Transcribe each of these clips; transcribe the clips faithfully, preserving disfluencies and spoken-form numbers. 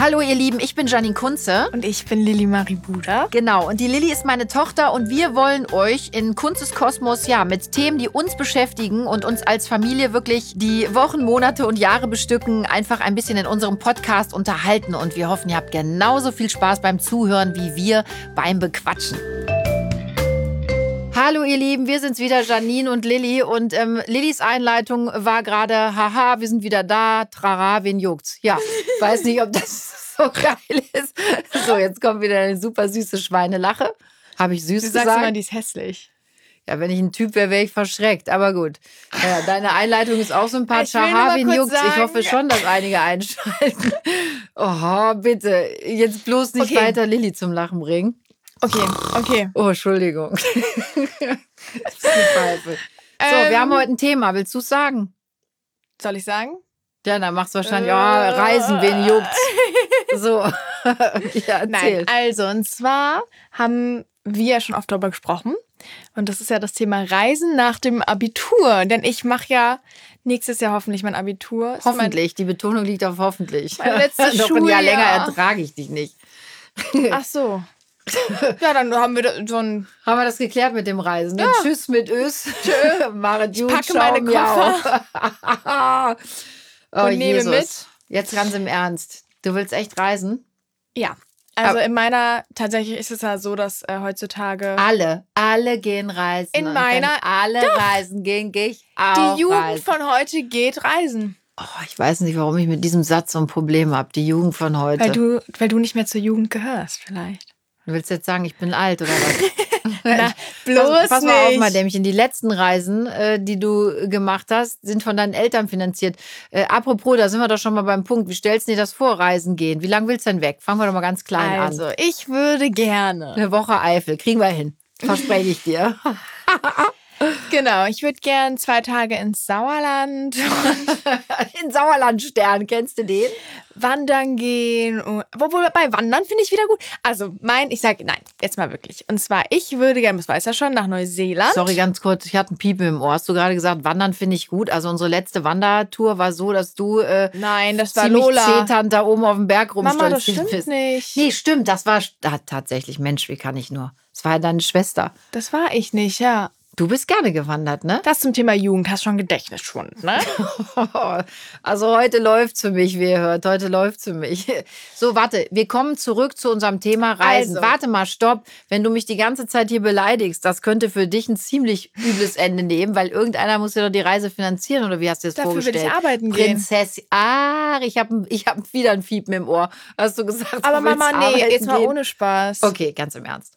Hallo ihr Lieben, ich bin Janine Kunze. Und ich bin Lilly Marie Buda. Genau, und die Lilly ist meine Tochter und wir wollen euch in Kunzes Kosmos ja mit Themen, die uns beschäftigen und uns als Familie wirklich die Wochen, Monate und Jahre bestücken, einfach ein bisschen in unserem Podcast unterhalten. Und wir hoffen, ihr habt genauso viel Spaß beim Zuhören wie wir beim Bequatschen. Hallo ihr Lieben, wir sind's wieder, Janine und Lilly. Und ähm, Lillys Einleitung war gerade, haha, wir sind wieder da, trara, wen juckt's? Ja, weiß nicht, ob das so geil ist. So, jetzt kommt wieder eine super süße Schweinelache. Habe ich süß Du gesagt? sagst immer, die ist hässlich. Ja, wenn ich ein Typ wäre, wäre ich verschreckt. Aber gut. Ja, deine Einleitung ist auch sympathisch. Ich will nur Haha, mal wen kurz juckt's? Ich sagen- hoffe schon, dass einige einschalten. Oh, bitte. Jetzt bloß nicht Okay. weiter Lilly zum Lachen bringen. Okay, okay. Oh, Entschuldigung. Das ist die Pfeife. So, Ähm, wir haben heute ein Thema. Willst du es sagen? Soll ich sagen? Ja, dann machst du wahrscheinlich, Äh. ja, Reisen, wen juckt's? So, ja, erzähl. Nein, also und zwar haben wir ja schon oft darüber gesprochen. Und das ist ja das Thema Reisen nach dem Abitur. Denn ich mache ja nächstes Jahr hoffentlich mein Abitur. Ist Hoffentlich, die Betonung liegt auf hoffentlich. Mein letztes Noch ein Jahr Schuljahr. länger ertrage ich dich nicht. Mein, ach so. Ja, dann haben wir da so ein... Haben wir das geklärt mit dem Reisen? Ne? Ja. Tschüss mit Ös. Maret gut, packe ciao, meine miau. Oh, Und nehme Jesus. mit. Jetzt ganz im Ernst. Du willst echt reisen? Ja, also Aber- in meiner... Tatsächlich ist es ja so, dass äh, heutzutage... Alle, alle gehen reisen. In Und meiner- wenn alle reisen gehen, gehe ich auch Die Jugend reisen. von heute geht reisen. Oh, ich weiß nicht, warum ich mit diesem Satz so ein Problem habe. Die Jugend von heute. Weil du, weil du nicht mehr zur Jugend gehörst, vielleicht. Du willst jetzt sagen, ich bin alt oder was? Na, bloß pass, pass mal nicht. auf, Madämchen. Die letzten Reisen, äh, die du gemacht hast, sind von deinen Eltern finanziert. Äh, apropos, da sind wir doch schon mal beim Punkt. Wie stellst du dir das vor, Reisen gehen? Wie lange willst du denn weg? Fangen wir doch mal ganz klein Also, an. ich würde gerne. Eine Woche Eifel. Kriegen wir hin. Verspreche ich dir. Genau, ich würde gern zwei Tage ins Sauerland In Sauerlandstern. Kennst du den? wandern gehen. Und, obwohl, bei Wandern finde ich wieder gut. Also, mein, ich sage, nein, jetzt mal wirklich. Und zwar, ich würde gerne, das weiß ja schon, nach Neuseeland. Sorry, ganz kurz. Ich hatte einen Piepen im Ohr. Hast du gerade gesagt, Wandern finde ich gut? Also unsere letzte Wandertour war so, dass du äh, Nein, das war ziemlich Lola. zeternd da oben auf dem Berg Mama, das rumstolziert stimmt bist. nicht. Nee, stimmt. Das war ah, tatsächlich, Mensch, wie kann ich nur? Das war ja deine Schwester. Das war ich nicht, ja. Du bist gerne gewandert, ne? Das zum Thema Jugend, hast schon Gedächtnisschwund, ne? Also heute läuft's für mich, wie ihr hört. Heute läuft's für mich. So, warte, wir kommen zurück zu unserem Thema Reisen. Also. Warte mal, stopp. Wenn du mich die ganze Zeit hier beleidigst, das könnte für dich ein ziemlich übles Ende nehmen, weil irgendeiner muss ja doch die Reise finanzieren, oder wie hast du das Dafür will vorgestellt? ich arbeiten gehen. Prinzessin. Ach, ich habe ich hab wieder ein Fiepen im Ohr. Hast du gesagt, Aber du willst Mama, nee, arbeiten jetzt mal gehen? ohne Spaß. Okay, ganz im Ernst.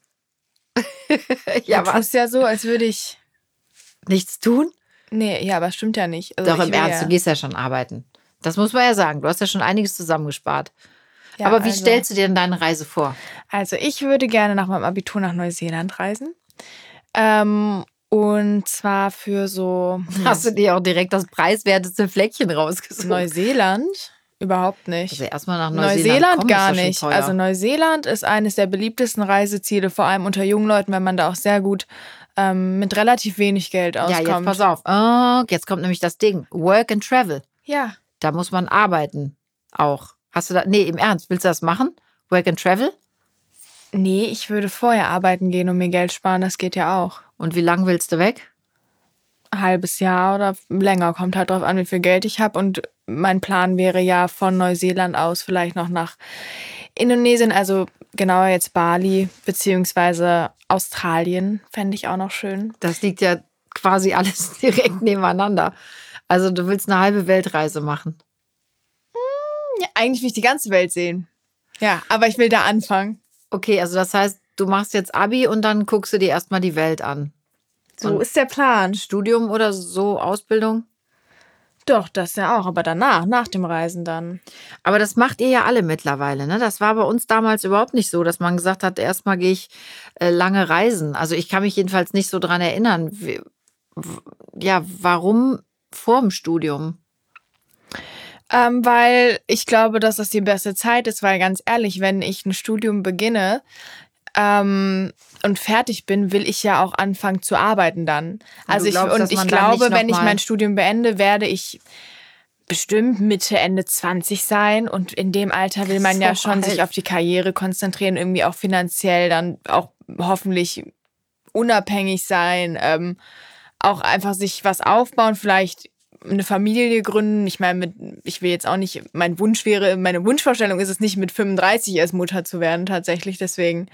ja, Du was? tust ja so, als würde ich... Nichts tun? Nee, ja, aber stimmt ja nicht. Also Doch, ich im will Ernst, ja, du gehst ja schon arbeiten. Das muss man ja sagen. Du hast ja schon einiges zusammengespart. ja, Aber wie also, stellst du dir denn deine Reise vor? Also ich würde gerne nach meinem Abitur nach Neuseeland reisen. Ähm, und zwar für so... Hast du dir auch direkt das preiswerteste Fleckchen rausgesucht? Neuseeland? Überhaupt nicht. Also erstmal nach Neuseeland, Neuseeland kommen, gar ist doch schon nicht. teuer. Also Neuseeland ist eines der beliebtesten Reiseziele, vor allem unter jungen Leuten, wenn man da auch sehr gut ähm, mit relativ wenig Geld ja, auskommt. jetzt pass auf. Oh, jetzt kommt nämlich das Ding. Work and Travel. Ja. Da muss man arbeiten. Auch. Hast du da. Nee, im Ernst, willst du das machen? Work and Travel? Nee, ich würde vorher arbeiten gehen und mir Geld sparen, das geht ja auch. Und wie lange willst du weg? Ein halbes Jahr oder länger, kommt halt drauf an, wie viel Geld ich habe. Und mein Plan wäre ja von Neuseeland aus vielleicht noch nach Indonesien, also genauer jetzt Bali, beziehungsweise Australien, fände ich auch noch schön. Das liegt ja quasi alles direkt nebeneinander. Also du willst eine halbe Weltreise machen. Ja, eigentlich will ich die ganze Welt sehen. Ja, aber ich will da anfangen. Okay, also das heißt, du machst jetzt Abi und dann guckst du dir erstmal die Welt an. So Und ist der Plan. Studium oder so, Ausbildung? Doch, das ja auch, aber danach, nach dem Reisen dann. Aber das macht ihr ja alle mittlerweile, ne? Das war bei uns damals überhaupt nicht so, dass man gesagt hat, erstmal gehe ich äh, lange reisen. Also ich kann mich jedenfalls nicht so dran erinnern. Wie, w- ja, warum vorm Studium? Ähm, weil ich glaube, dass das die beste Zeit ist, weil ganz ehrlich, wenn ich ein Studium beginne ähm, und fertig bin, will ich ja auch anfangen zu arbeiten dann. Also ich, glaubst, und dass ich man dann glaube, nicht noch wenn ich mal- mein Studium beende, werde ich bestimmt Mitte, Ende zwanzig sein. Und in dem Alter will man ja schon sich auf die Karriere konzentrieren, irgendwie auch finanziell dann auch hoffentlich unabhängig sein, ähm, auch einfach sich was aufbauen, vielleicht eine Familie gründen. Ich meine, mit, ich will jetzt auch nicht, mein Wunsch wäre, meine Wunschvorstellung ist es nicht, mit fünfunddreißig erst Mutter zu werden, tatsächlich, deswegen.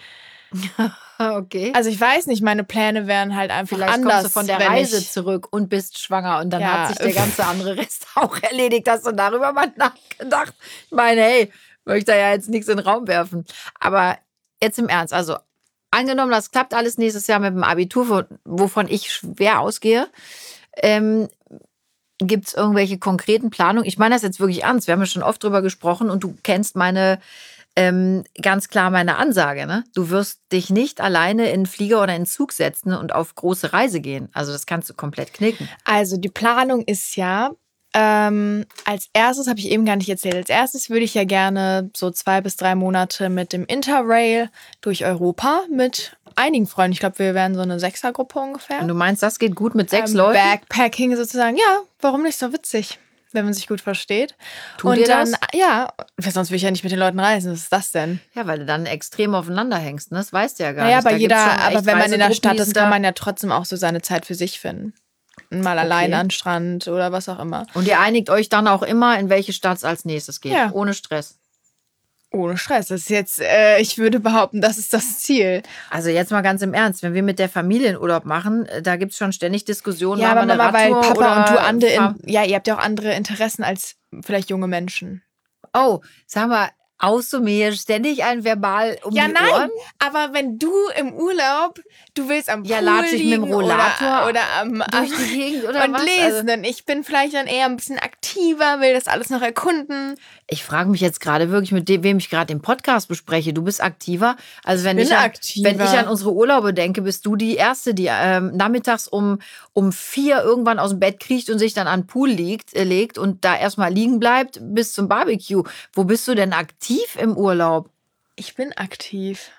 Okay. Also ich weiß nicht, meine Pläne wären halt einfach Vielleicht anders. Kommst du von der Reise zurück und bist schwanger und dann ja. hat sich der ganze andere Rest auch erledigt. Hast du darüber mal nachgedacht? Ich meine, hey, möchte ja jetzt nichts in den Raum werfen. Aber jetzt im Ernst, also angenommen, das klappt alles nächstes Jahr mit dem Abitur, wovon ich schwer ausgehe, ähm, gibt es irgendwelche konkreten Planungen? Ich meine das jetzt wirklich ernst. Wir haben ja schon oft drüber gesprochen und du kennst meine Ähm, ganz klar meine Ansage, ne? Du wirst dich nicht alleine in einen Flieger oder in einen Zug setzen und auf große Reise gehen. Also das kannst du komplett knicken. Also die Planung ist ja, ähm, als erstes, habe ich eben gar nicht erzählt, als erstes würde ich ja gerne so zwei bis drei Monate mit dem Interrail durch Europa mit einigen Freunden. Ich glaube, wir wären so eine Sechsergruppe ungefähr. Und du meinst, das geht gut mit sechs ähm, Leuten? Backpacking sozusagen, ja, warum nicht, so witzig. Wenn man sich gut versteht. Tut und ihr dann, das? Ja, sonst würde ich ja nicht mit den Leuten reisen. Was ist das denn? Ja, weil du dann extrem aufeinander hängst, ne? Das weißt du ja gar naja, nicht. Aber, jeder, aber wenn man in der Stadt ist, da kann man ja trotzdem auch so seine Zeit für sich finden. Mal okay. allein an den Strand oder was auch immer. Und ihr einigt euch dann auch immer, in welche Stadt es als nächstes geht. Ja. Ohne Stress. Ohne Stress. Das ist jetzt, äh, ich würde behaupten, das ist das Ziel. Also jetzt mal ganz im Ernst, wenn wir mit der Familie einen Urlaub machen, da gibt es schon ständig Diskussionen. Ja, aber Mama, weil Papa und du andere, in, ja, ihr habt ja auch andere Interessen als vielleicht junge Menschen. Oh, sag mal, haust du mir ständig ein Verbal um ja, die nein, Ohren? Aber wenn du im Urlaub, du willst am ja, Pool latsch ich mit dem Rollator oder, oder am, durch die Gegend oder und was? lesen. Also, ich bin vielleicht dann eher ein bisschen aktiver, will das alles noch erkunden. Ich frage mich jetzt gerade wirklich, mit dem, wem ich gerade den Podcast bespreche. Du bist aktiver. Also wenn ich, ich, bin an, aktiver. wenn ich an unsere Urlaube denke, bist du die Erste, die ähm, nachmittags um, um vier irgendwann aus dem Bett kriecht und sich dann an den Pool liegt, äh, legt und da erstmal liegen bleibt bis zum Barbecue. Wo bist du denn aktiv im Urlaub? Ich bin aktiv.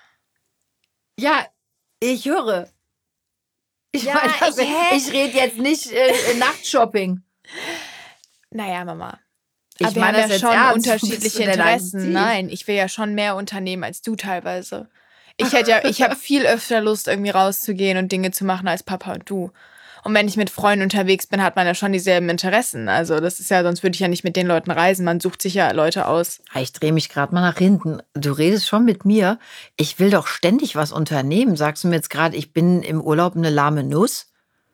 Ja, ich höre. Ich, ja, meine, also, ich, ich rede jetzt nicht äh, Nachtshopping. Naja, Mama. Ich Aber meine wir das haben ja jetzt schon ernst. unterschiedliche Interessen. Nein, ich will ja schon mehr unternehmen als du teilweise. Ich hätte ja, ich habe viel öfter Lust, irgendwie rauszugehen und Dinge zu machen als Papa und du. Und wenn ich mit Freunden unterwegs bin, hat man ja schon dieselben Interessen. Also das ist ja, sonst würde ich ja nicht mit den Leuten reisen. Man sucht sich ja Leute aus. Ich drehe mich gerade mal nach hinten. Du redest schon mit mir. Ich will doch ständig was unternehmen. Sagst du mir jetzt gerade, ich bin im Urlaub eine lahme Nuss?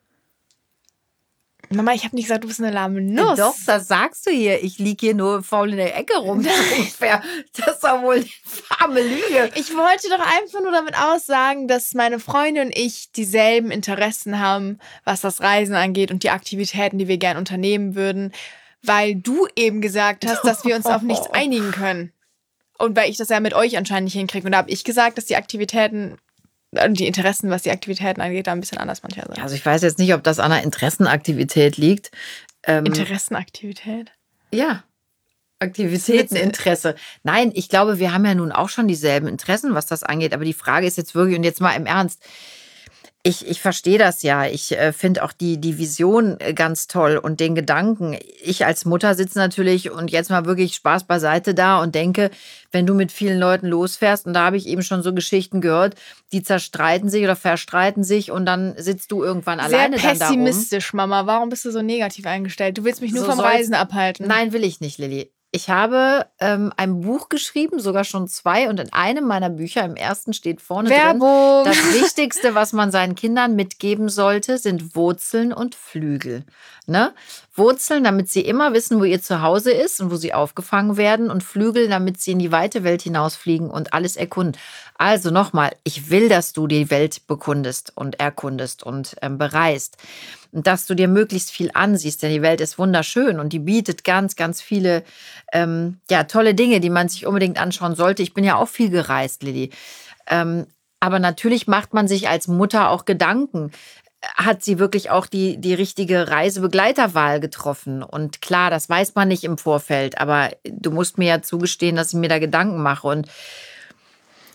Mama, ich habe nicht gesagt, du bist eine lahme Nuss. Doch, das sagst du hier. Ich liege hier nur faul in der Ecke rum. Ungefähr. Das ist doch wohl eine fame Lüge. Ich wollte doch einfach nur damit aussagen, dass meine Freunde und ich dieselben Interessen haben, was das Reisen angeht und die Aktivitäten, die wir gern unternehmen würden, weil du eben gesagt hast, dass wir uns auf nichts einigen können. Und weil ich das ja mit euch anscheinend nicht hinkriege. Und da habe ich gesagt, dass die Aktivitäten... die Interessen, was die Aktivitäten angeht, da ein bisschen anders manchmal sind. Also ich weiß jetzt nicht, ob das an einer Interessenaktivität liegt. Ähm, Interessenaktivität? Ja, Aktivitäteninteresse. Nein, ich glaube, wir haben ja nun auch schon dieselben Interessen, was das angeht. Aber die Frage ist jetzt wirklich, und jetzt mal im Ernst, Ich, ich verstehe das ja. Ich äh, finde auch die, die Vision ganz toll und den Gedanken. Ich als Mutter sitze natürlich und jetzt mal wirklich Spaß beiseite da und denke, wenn du mit vielen Leuten losfährst, und da habe ich eben schon so Geschichten gehört, die zerstreiten sich oder verstreiten sich und dann sitzt du irgendwann Sehr alleine dann da rum. Sehr pessimistisch, Mama. Warum bist du so negativ eingestellt? Du willst mich nur So vom Reisen abhalten. Nein, will ich nicht, Lilly. Ich habe ähm, ein Buch geschrieben, sogar schon zwei. Und in einem meiner Bücher, im ersten steht vorne Werbung. drin, das Wichtigste, was man seinen Kindern mitgeben sollte, sind Wurzeln und Flügel. Ne? Wurzeln, damit sie immer wissen, wo ihr Zuhause ist und wo sie aufgefangen werden. Und Flügel, damit sie in die weite Welt hinausfliegen und alles erkunden. Also nochmal, ich will, dass du die Welt bekundest und erkundest und ähm, bereist. Und dass du dir möglichst viel ansiehst, denn die Welt ist wunderschön und die bietet ganz, ganz viele ähm, ja, tolle Dinge, die man sich unbedingt anschauen sollte. Ich bin ja auch viel gereist, Lilly. Ähm, aber natürlich macht man sich als Mutter auch Gedanken. Hat sie wirklich auch die, die richtige Reisebegleiterwahl getroffen? Und klar, das weiß man nicht im Vorfeld, aber du musst mir ja zugestehen, dass ich mir da Gedanken mache. Und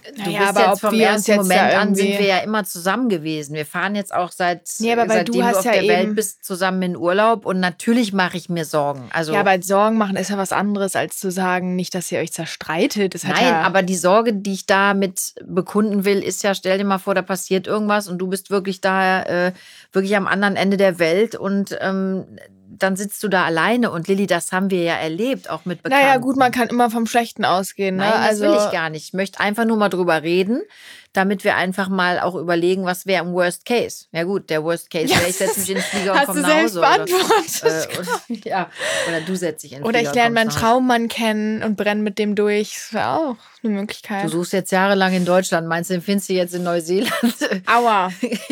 Du Naja, bist aber jetzt ob vom wir uns ersten jetzt Moment da an sind irgendwie- wir ja immer zusammen gewesen. Wir fahren jetzt auch seit Nee, aber weil seitdem du du hast auf ja der Welt eben- bist zusammen in Urlaub und natürlich mache ich mir Sorgen. Also Ja, aber Sorgen machen ist ja was anderes, als zu sagen, nicht, dass ihr euch zerstreitet. Das hat nein, ja, aber die Sorge, die ich damit bekunden will, ist ja, stell dir mal vor, da passiert irgendwas und du bist wirklich da, äh, wirklich am anderen Ende der Welt und ähm, dann sitzt du da alleine. Und Lilly, das haben wir ja erlebt, auch mit Bekannten. naja, gut, man kann immer vom Schlechten ausgehen. Ne? Nein, das also, will ich gar nicht. Ich möchte einfach nur mal drüber reden, damit wir einfach mal auch überlegen, was wäre im Worst Case. Ja gut, der Worst Case wäre, ich setze mich in den Flieger und Hast komme du nach selbst Hause. Oder, beantwortet. äh, oder, ja, oder du setzt dich in den Oder Flieger ich lerne und meinen kommst nach Hause. Traummann kennen und brenne mit dem durch. Das wäre auch eine Möglichkeit. Du suchst jetzt jahrelang in Deutschland. Meinst du, den findest du jetzt in Neuseeland? Aua.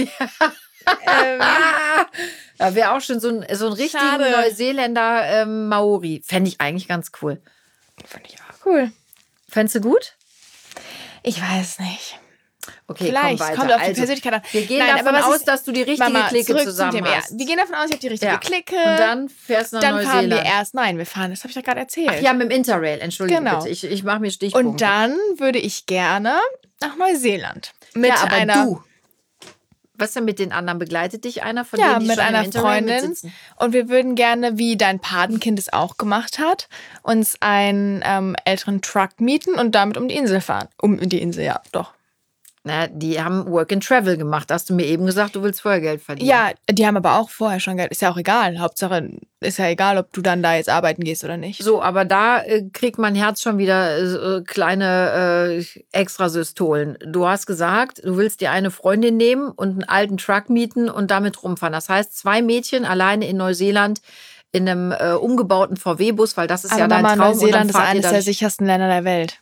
ähm, Da wäre auch schon so ein, so ein richtigen Schade. Neuseeländer ähm, Maori. Fände ich eigentlich ganz cool. Finde ich auch cool. Fändest du gut? Ich weiß nicht. Okay, Vielleicht. komm weiter. Kommt auf die also, Persönlichkeit an. wir gehen Nein, davon aber was aus, ich- dass du die richtige Mama, Clique zurück zum zusammen Thema. Ja, hast. wir gehen davon aus, ich habe die richtige Ja. Clique. Und dann fährst du nach Dann fahren Neuseeland. wir erst. Nein, wir fahren, das habe ich ja gerade erzählt. Ach ja, mit dem Interrail. Entschuldige Genau. bitte. Ich, ich mache mir Stichpunkte. Und dann würde ich gerne nach Neuseeland. Mit ja, aber einer, du. Was denn mit den anderen? Begleitet dich einer von Ja, denen, die mit schon einer im Interrail Freundin. mitsitzen? Und wir würden gerne, wie dein Patenkind es auch gemacht hat, uns einen ähm, älteren Truck mieten und damit um die Insel fahren. Um die Insel, ja, doch. Na, die haben Work and Travel gemacht. Hast du mir eben gesagt, du willst vorher Geld verdienen. Ja, die haben aber auch vorher schon Geld. Ist ja auch egal. Hauptsache, ist ja egal, ob du dann da jetzt arbeiten gehst oder nicht. So, aber da äh, kriegt mein Herz schon wieder äh, kleine äh, Extrasystolen. Du hast gesagt, du willst dir eine Freundin nehmen und einen alten Truck mieten und damit rumfahren. Das heißt, zwei Mädchen alleine in Neuseeland in einem äh, umgebauten V W-Bus, weil das ist Aber ja dein Mama, Traum. Neuseeland und ist dann fahrt ihr eines da der sichersten Länder der Welt.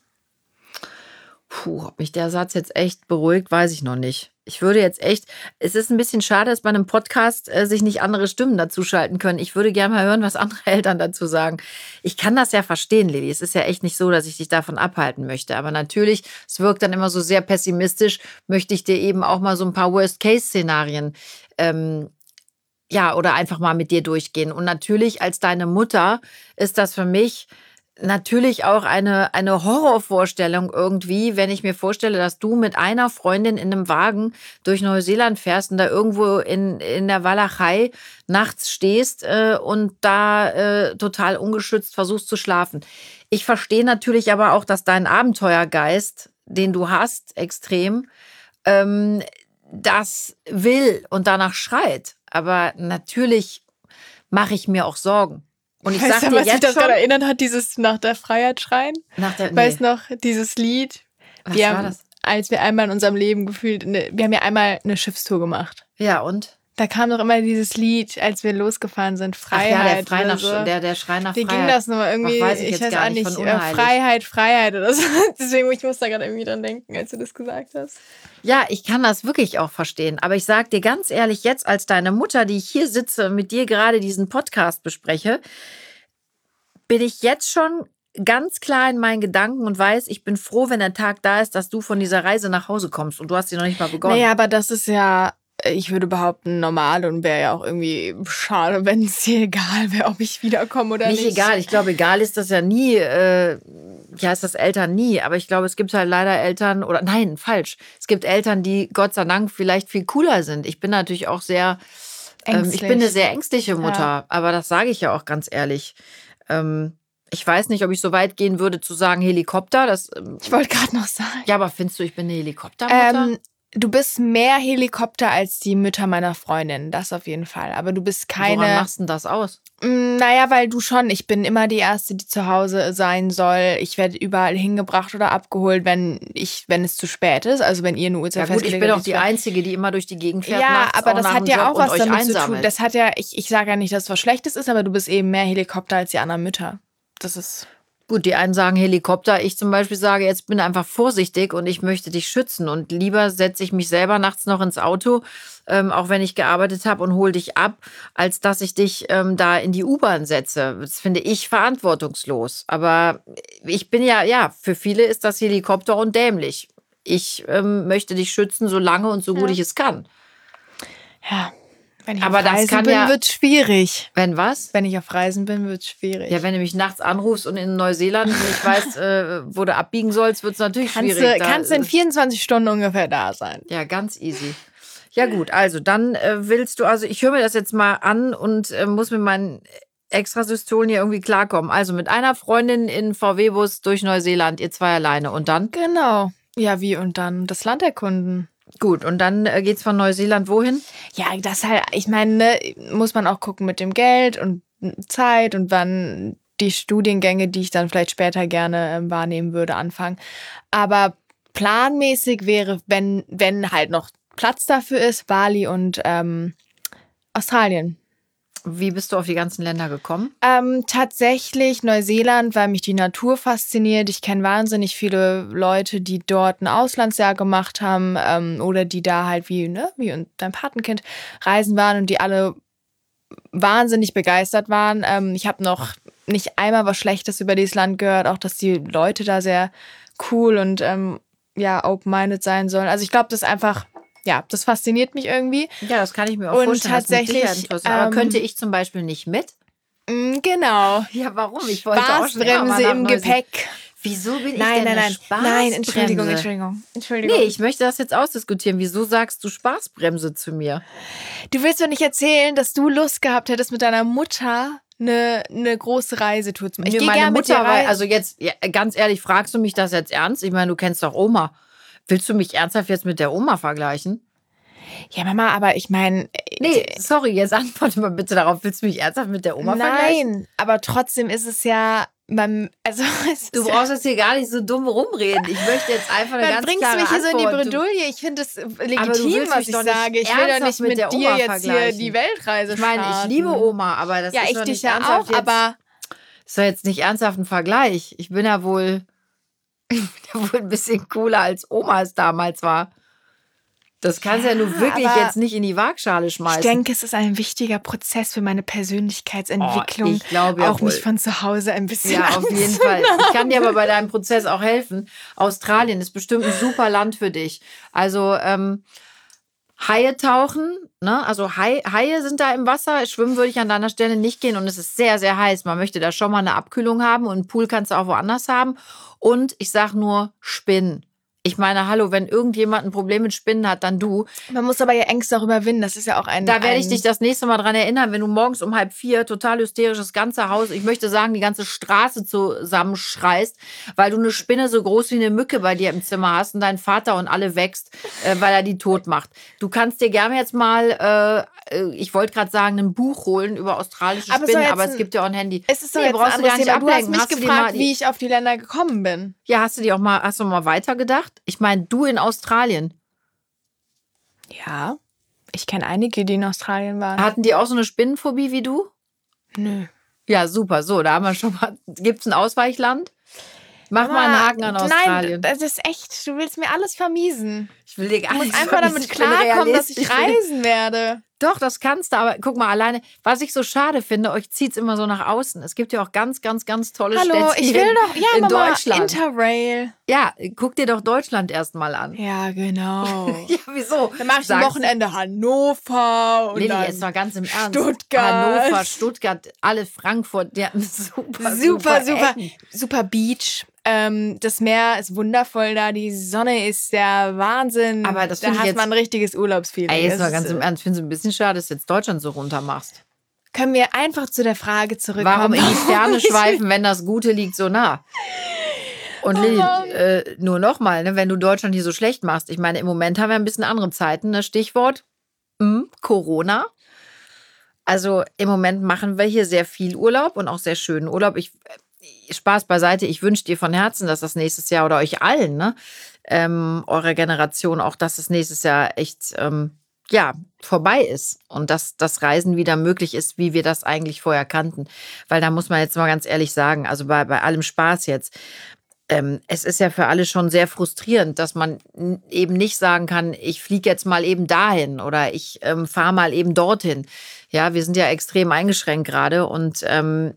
Puh, ob mich der Satz jetzt echt beruhigt, weiß ich noch nicht. Ich würde jetzt echt, es ist ein bisschen schade, dass bei einem Podcast äh, sich nicht andere Stimmen dazuschalten können. Ich würde gerne mal hören, was andere Eltern dazu sagen. Ich kann das ja verstehen, Lilly. Es ist ja echt nicht so, dass ich dich davon abhalten möchte. Aber natürlich, es wirkt dann immer so sehr pessimistisch, möchte ich dir eben auch mal so ein paar Worst-Case-Szenarien ähm, ja, oder einfach mal mit dir durchgehen. Und natürlich als deine Mutter ist das für mich natürlich auch eine, eine Horrorvorstellung irgendwie, wenn ich mir vorstelle, dass du mit einer Freundin in einem Wagen durch Neuseeland fährst und da irgendwo in, in der Walachei nachts stehst äh, und da äh, total ungeschützt versuchst zu schlafen. Ich verstehe natürlich aber auch, dass dein Abenteuergeist, den du hast, extrem, ähm, das will und danach schreit. Aber natürlich mache ich mir auch Sorgen. Und ich Weißt sag du, dir was mich jetzt das schon, gerade erinnert hat, dieses nach der Freiheit schreien? nach der, nee, Weißt noch, dieses Lied? was wir war haben, das? Als wir einmal in unserem Leben gefühlt, eine, wir haben ja einmal eine Schiffstour gemacht. Ja, und? Da kam doch immer dieses Lied, als wir losgefahren sind, Freiheit. Ach ja, der, Frei oder nach, so. der, der Schrei nach Wie Freiheit. ging das nur irgendwie? Ach, weiß ich ich jetzt weiß gar auch nicht, nicht. von äh, unheilig. Freiheit, Freiheit oder so. Deswegen, ich muss da gerade irgendwie dran denken, als du das gesagt hast. Ja, ich kann das wirklich auch verstehen. Aber ich sag dir ganz ehrlich, jetzt als deine Mutter, die ich hier sitze und mit dir gerade diesen Podcast bespreche, bin ich jetzt schon ganz klar in meinen Gedanken und weiß, ich bin froh, wenn der Tag da ist, dass du von dieser Reise nach Hause kommst. Und du hast sie noch nicht mal begonnen. Naja, aber das ist ja, ich würde behaupten, normal und wäre ja auch irgendwie schade, wenn es dir egal wäre, ob ich wiederkomme oder Nicht nicht. egal. Ich glaube, egal ist das ja nie. Äh, ja, ist das Eltern nie. Aber ich glaube, es gibt halt leider Eltern, oder nein, falsch. Es gibt Eltern, die Gott sei Dank vielleicht viel cooler sind. Ich bin natürlich auch sehr, ähm, ich Ängstlich. bin eine sehr ängstliche Mutter. Ja. Aber das sage ich ja auch ganz ehrlich. Ähm, ich weiß nicht, ob ich so weit gehen würde zu sagen Helikopter. Das, ähm, Ich wollte gerade noch sagen. ja, aber findest du, ich bin eine Helikoptermutter? Ähm, du bist mehr Helikopter als die Mütter meiner Freundin, das auf jeden Fall. Aber du bist Woran keine. machst du denn das aus? Mm, Naja, weil du schon, ich bin immer die Erste, die zu Hause sein soll. Ich werde überall hingebracht oder abgeholt, wenn ich, wenn es zu spät ist. Also wenn ihr eine Uhrzeit Ja gut, ich festgelegt bin auch habt, die war- Einzige, die immer durch die Gegend fährt. Ja, nachts aber auch das nach hat dem ja Job auch was und euch damit zu tun. einsammelt. Das hat ja, ich, ich sage ja nicht, dass es was Schlechtes ist, aber du bist eben mehr Helikopter als die anderen Mütter. Das ist. Gut, die einen sagen Helikopter. Ich zum Beispiel sage, jetzt bin einfach vorsichtig und ich möchte dich schützen. Und lieber setze ich mich selber nachts noch ins Auto, ähm, auch wenn ich gearbeitet habe und hole dich ab, als dass ich dich ähm, da in die U-Bahn setze. Das finde ich verantwortungslos. Aber ich bin ja, ja, für viele ist das Helikopter und dämlich. Ich ähm, möchte dich schützen, so lange und so gut Ja. ich es kann. Ja, Wenn ich Aber auf das Reisen kann bin, ja- wird's schwierig. Wenn was? Wenn ich auf Reisen bin, wird's schwierig. Ja, wenn du mich nachts anrufst und in Neuseeland nicht weißt, äh, wo du abbiegen sollst, wird es natürlich kannst schwierig. du, Da- kannst du in vierundzwanzig Stunden ungefähr da sein. Ja, ganz easy. Ja gut, also dann äh, willst du, also ich höre mir das jetzt mal an und äh, muss mit meinen Extrasystolen hier irgendwie klarkommen. Also mit einer Freundin in V W-Bus durch Neuseeland, ihr zwei alleine und dann? Genau. Ja, wie und dann das Land erkunden. Gut, und dann äh, geht's von Neuseeland wohin? Ja, das halt, ich meine, ne, muss man auch gucken mit dem Geld und Zeit und wann die Studiengänge, die ich dann vielleicht später gerne ähm, wahrnehmen würde, anfangen. Aber planmäßig wäre, wenn, wenn halt noch Platz dafür ist, Bali und ähm, Australien. Wie bist du auf die ganzen Länder gekommen? Ähm, tatsächlich Neuseeland, weil mich die Natur fasziniert. Ich kenne wahnsinnig viele Leute, die dort ein Auslandsjahr gemacht haben ähm, oder die da halt wie, ne, wie und dein Patenkind reisen waren und die alle wahnsinnig begeistert waren. Ähm, ich habe noch nicht einmal was Schlechtes über dieses Land gehört, auch dass die Leute da sehr cool und ähm, ja, open-minded sein sollen. Also ich glaube, das ist einfach, ja, das fasziniert mich irgendwie. Ja, das kann ich mir auch Und vorstellen. das ist mit tatsächlich, Sicherheit interessant. Aber ähm, könnte ich zum Beispiel nicht mit? Mm, genau. Ja, warum? Ich wollte auch schon immer mal Spaßbremse nach im Neuseeland. Gepäck. Wieso bin ich Nein, denn nein, eine nein. Spaßbremse? Nein, Entschuldigung, Entschuldigung. Entschuldigung. Nee, ich möchte das jetzt ausdiskutieren. Wieso sagst du Spaßbremse zu mir? Du willst mir nicht erzählen, dass du Lust gehabt hättest, mit deiner Mutter eine, eine große Reisetour zu machen. Ich Nee, gehe meine gerne mit dir Mutter, weil, rein. also jetzt, ja, ganz ehrlich, fragst du mich das jetzt ernst? Ich meine, du kennst doch Oma. Willst du mich ernsthaft jetzt mit der Oma vergleichen? Ja, Mama, aber ich meine... Nee, sorry, jetzt antworte mal bitte darauf. Willst du mich ernsthaft mit der Oma vergleichen? Nein, aber trotzdem ist es ja... Man, also, es Du ist ja- brauchst jetzt hier gar nicht so dumm rumreden. Ich möchte jetzt einfach eine dann ganz bringst du klare mich hier so in die Antwort. Du- Bredouille. Ich finde es Aber du legitim, willst was mich ich doch nicht sage. Ich will doch ernsthaft nicht mit mit, der dir Oma jetzt hier vergleichen. die Weltreise Ich meine, ich starten. liebe Oma, aber das Ja, ist ich doch dich nicht ja ernsthaft auch, jetzt, aber... ist doch jetzt nicht ernsthaft ein Vergleich. Ich bin ja wohl, ich bin ja wohl ein bisschen cooler, als Oma es damals war. Das kannst du ja, Ja, nun wirklich aber jetzt nicht in die Waagschale schmeißen. Ich denke, es ist ein wichtiger Prozess für meine Persönlichkeitsentwicklung. Oh, ich glaube ja auch wohl. mich von zu Hause ein bisschen Ja, auf jeden Fall. Ich kann dir aber bei deinem Prozess auch helfen. Australien ist bestimmt ein super Land für dich. Also ähm, Haie tauchen, ne? Also Hai, Haie sind da im Wasser. Schwimmen würde ich an deiner Stelle nicht gehen und es ist sehr, sehr heiß. Man möchte da schon mal eine Abkühlung haben und einen Pool kannst du auch woanders haben. Und ich sag nur Spinnen. Ich meine, hallo, wenn irgendjemand ein Problem mit Spinnen hat, dann du. Man muss aber ja Ängste auch überwinden. Das ist ja auch ein... Da werde ich ein, dich das nächste Mal dran erinnern, wenn du morgens um halb vier total hysterisch das ganze Haus, ich möchte sagen, die ganze Straße zusammenschreist, weil du eine Spinne so groß wie eine Mücke bei dir im Zimmer hast und dein Vater und alle wächst, äh, weil er die tot macht. Du kannst dir gerne jetzt mal, äh, ich wollte gerade sagen, ein Buch holen über australische Aber so Spinnen, jetzt aber es ein- gibt ja auch ein Handy. Es ist doch Nee, jetzt ein brauchst du anderes gar nicht Thema. Du hast ablenken. mich Hast du dir gefragt, mal die- wie ich auf die Länder gekommen bin. Ja, hast du dir auch mal, hast du mal weitergedacht? Ich meine, du in Australien. Ja, ich kenne einige, die in Australien waren. Hatten die auch so eine Spinnenphobie wie du? Nö. Ja, super. So, da haben wir schon mal. Gibt es ein Ausweichland? Mach mal einen Haken an Australien. Nein, das ist echt, du willst mir alles vermiesen. Ich will dir gar Du musst nicht einfach damit ich bin klarkommen, dass ich realistisch. reisen werde. Doch, das kannst du, aber guck mal, alleine, was ich so schade finde, euch zieht es immer so nach außen. Es gibt ja auch ganz, ganz, ganz tolle Hallo, Städte ich hier will doch, ja, in Mama, Deutschland. Interrail. Ja, guck dir doch Deutschland erstmal an. Ja, genau. Ja, wieso? Dann mache ich am Sagst- Wochenende Hannover und Lilly, dann jetzt mal ganz im Ernst. Stuttgart. Hannover, Stuttgart, alle Frankfurt, die hatten super, super, super, Ecken. super Beach. Ähm, das Meer ist wundervoll da, die Sonne ist der Wahnsinn. Aber das da find ich hat jetzt- man ein richtiges Urlaubsfeeling. Ey, jetzt Das mal ist, ganz im äh, Ernst, ich finde es ein bisschen schade, dass du jetzt Deutschland so runter machst. Können wir einfach zu der Frage zurückkommen? Warum in die Ferne ich- schweifen, wenn das Gute liegt so nah? Und Oh Lilly, Mann. äh, nur nochmal, ne, wenn du Deutschland hier so schlecht machst. Ich meine, im Moment haben wir ein bisschen andere Zeiten. Ne? Stichwort mm, Corona. Also im Moment machen wir hier sehr viel Urlaub und auch sehr schönen Urlaub. Ich, äh, Spaß beiseite, ich wünsche dir von Herzen, dass das nächstes Jahr oder euch allen, ne, ähm, eurer Generation, auch dass es nächstes Jahr echt ähm, ja, vorbei ist und dass das Reisen wieder möglich ist, wie wir das eigentlich vorher kannten. Weil da muss man jetzt mal ganz ehrlich sagen, also bei, bei allem Spaß jetzt, ähm, es ist ja für alle schon sehr frustrierend, dass man n- eben nicht sagen kann, ich fliege jetzt mal eben dahin oder ich ähm, fahre mal eben dorthin. Ja, wir sind ja extrem eingeschränkt gerade und ähm,